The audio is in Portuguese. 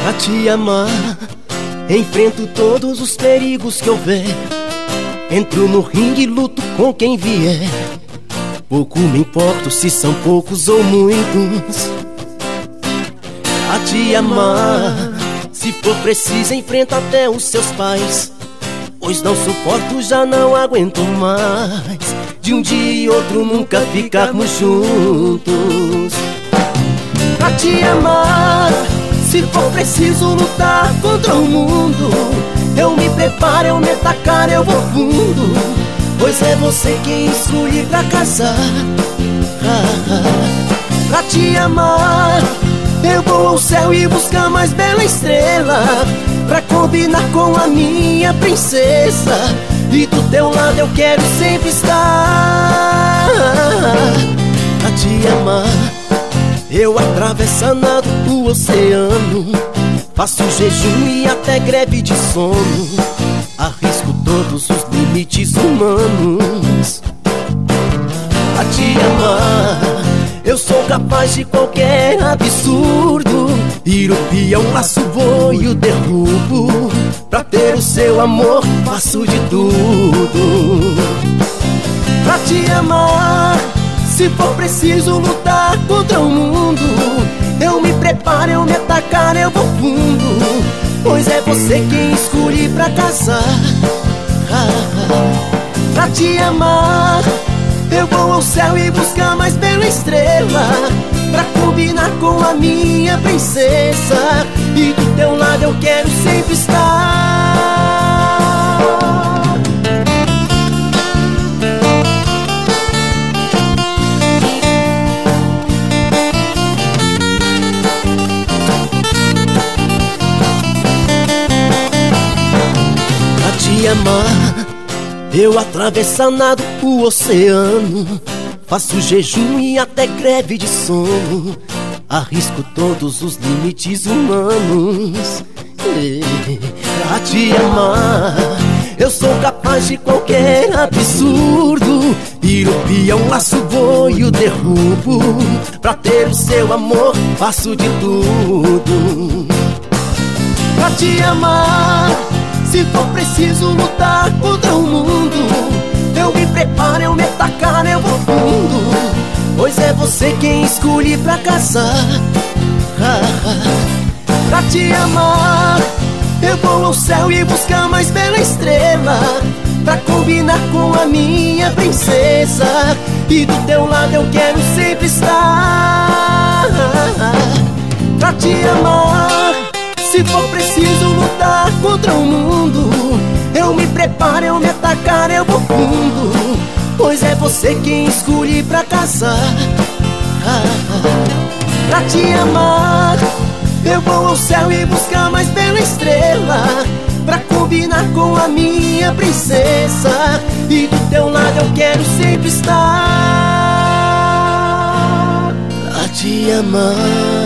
Pra te amar, enfrento todos os perigos que houver. Entro no ringue e luto com quem vier. Pouco me importo se são poucos ou muitos. Pra te amar, se for preciso enfrento até os seus pais, pois não suporto, já não aguento mais de um dia e outro nunca ficarmos juntos. Pra te amar, se for preciso lutar contra o mundo, eu me preparo, eu meto a cara, eu vou fundo, pois é você quem escolhi pra casar. Pra te amar, eu vou ao céu e buscar mais bela estrela, pra combinar com a minha princesa, e do teu lado eu quero sempre estar. Pra te amar, eu atravesso a nado o oceano, faço jejum e até greve de sono, arrisco todos os limites humanos. Pra te amar, eu sou capaz de qualquer absurdo, viro peão, laço voio, derrubo, pra ter o seu amor faço de tudo. Pra te amar, se for preciso lutar contra o mundo, eu me preparo, eu me atacar, eu vou fundo, pois é você quem escolhi pra casar. Pra te amar, eu vou ao céu e buscar mais bela estrela, pra combinar com a minha princesa, e do teu lado eu quero sempre estar. Pra te amar, eu atravesso a nado o oceano, faço jejum e até greve de sono, arrisco todos os limites humanos. Pra te amar, eu sou capaz de qualquer absurdo, viro peão, laço voio, derrubo, pra ter o seu amor faço de tudo. Pra te amar, se for preciso lutar contra o mundo, eu me preparo, eu meto a cara, eu vou fundo, pois é você quem escolhi pra casar. Pra te amar, eu vou ao céu e buscar mais bela estrela, pra combinar com a minha princesa, e do teu lado eu quero sempre estar. Pra te amar, se for preciso lutar contra o mundo, eu me preparo, eu me atacar, eu vou fundo, pois é você quem escolhi pra casar. Pra te amar, eu vou ao céu e buscar mais bela estrela, pra combinar com a minha princesa, e do teu lado eu quero sempre estar. Pra te amar.